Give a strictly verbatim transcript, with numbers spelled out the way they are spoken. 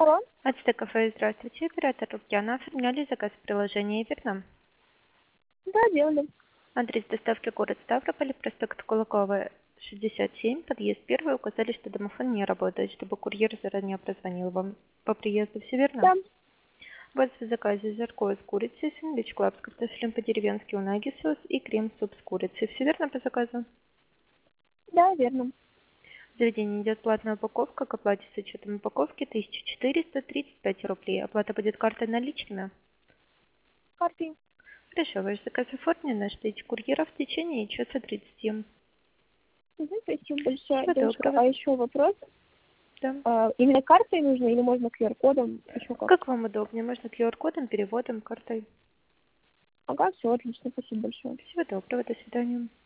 Алло. Ацтекафе, здравствуйте. Оператор Лукьяна. Оформляли заказ в приложении «Верно». Да, делали. Адрес доставки город Ставрополь, проспект Кулакова, шестьдесят семь, подъезд первый. Указали, что домофон не работает, чтобы курьер заранее прозвонил вам по приезду. Все верно? Да. У вас в заказе жаркое с курицей, сэндвич клаб с картофелем по-деревенски, унаги соус и крем-суп с курицей. Все верно по заказу? Да, верно. В заведении идет платная упаковка. К оплате с учетом упаковки тысяча четыреста тридцать пять рублей. Оплата будет картой наличными. Карты. Хорошо, ваш заказ оформлен, ждите курьера в течение часа тридцати. Угу, спасибо большое, Всего девушка. доброго. А еще вопрос. Да. А, именно картой нужно или можно ку ар кодом? Еще как? Как вам удобнее? Можно ку ар кодом, переводом, картой. Ага, все отлично, спасибо большое. Всего доброго, до свидания.